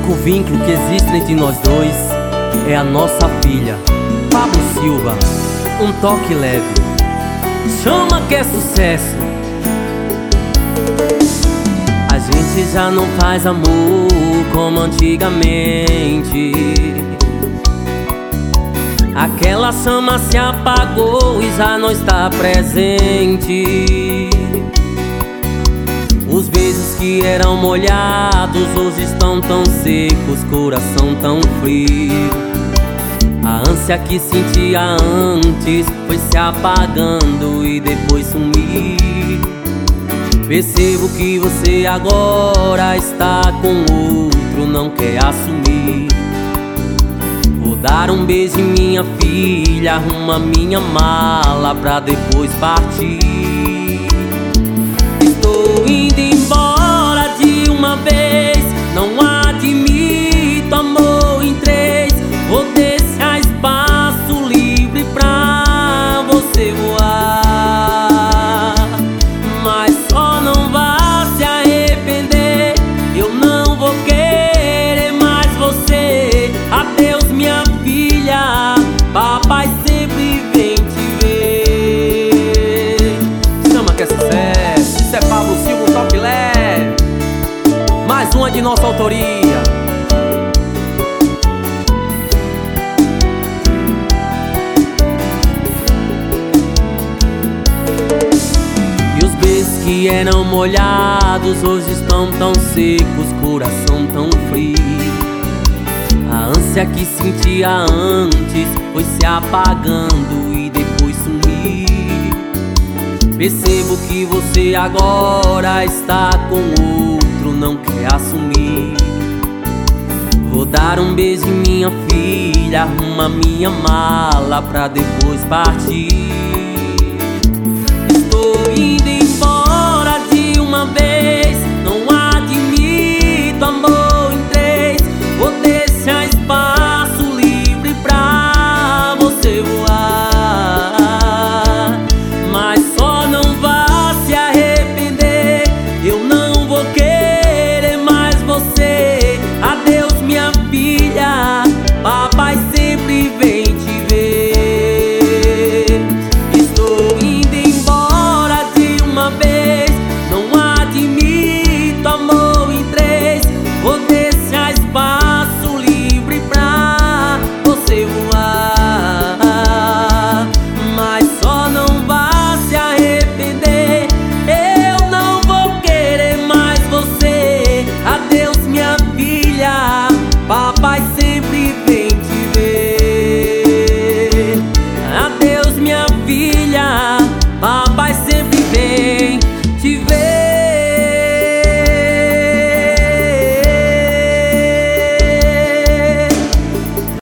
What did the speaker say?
único vínculo que existe entre nós dois é a nossa filha, Pablo Silva. Um toque leve, chama que é sucesso. A gente já não faz amor como antigamente. Aquela chama se apagou e já não está presente. Os beijos que eram molhados hoje estão tão secos, coração tão frio. A ânsia que sentia antes foi se apagando e depois sumir. Percebo que você agora está com outro, não quer assumir. Vou dar um beijo em minha filha, arruma minha mala pra depois partir. Estou indo embora de uma vez, não admito amor em três. Vou deixar espaço livre pra você voar, mas só não vá se arrepender. Eu não vou querer mais você. Adeus minha filha, papai sempre vem te ver. Chama que é sucesso, isso é Pablo Silva, um toque leve. Mais uma de nossa autoria. Que eram molhados hoje estão tão secos, coração tão frio. A ânsia que sentia antes foi se apagando e depois sumir. Percebo que você agora está com outro, não quer assumir. Vou dar um beijo em minha filha, arruma minha mala pra depois partir.